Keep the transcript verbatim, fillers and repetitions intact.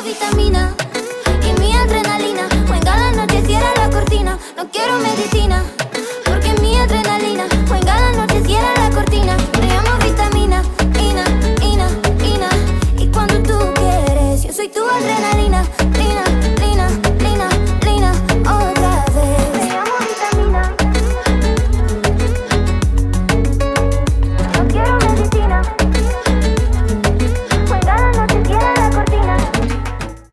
vitamina y mi adrenalina. Venga la noche, cierra la cortina. No quiero medicina, porque mi adrenalina. Venga la noche, cierra la cortina. Me llamo vitamina, ina, ina, ina. Y cuando tú quieres, yo soy tu adrenalina.